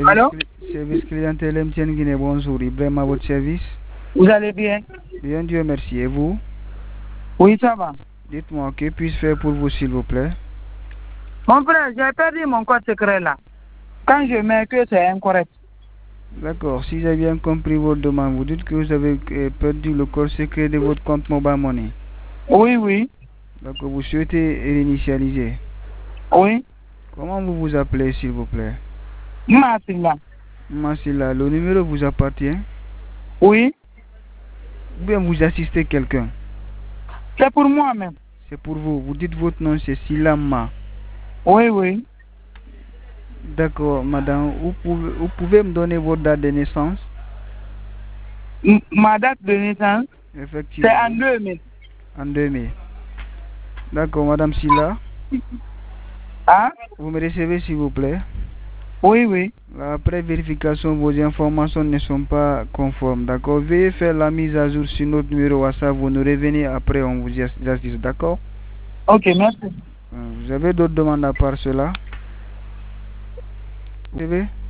Allô? Service clientèle MTN Guinée, bonjour. Ibrahim à votre service. Vous allez bien? Bien, Dieu merci. Et vous? Oui, ça va. Dites-moi, que puis-je faire pour vous, s'il vous plaît? Mon frère, j'ai perdu mon code secret là. Quand je mets que c'est incorrect. D'accord. Si j'ai bien compris votre demande, vous dites que vous avez perdu le code secret de votre compte Mobile Money. Oui, oui. D'accord. Vous souhaitez réinitialiser. Oui. Comment vous vous appelez, s'il vous plaît? Masila. Massila, le numéro vous appartient? Oui. Ou bien vous assistez quelqu'un? C'est pour moi-même. C'est pour vous. Vous dites votre nom, c'est Silama. Oui, oui. D'accord, madame. Vous pouvez me donner votre date de naissance? Ma date de naissance, c'est Effectivement. en 2000. En 2000. D'accord, madame Silla. Hein? Vous me recevez, s'il vous plaît? Oui, oui. Après vérification, vos informations ne sont pas conformes. D'accord? Veuillez faire la mise à jour sur notre numéro WhatsApp. Vous nous revenez après, on vous assiste. D'accord? Ok, merci. Vous avez d'autres demandes à part cela? Vous savez?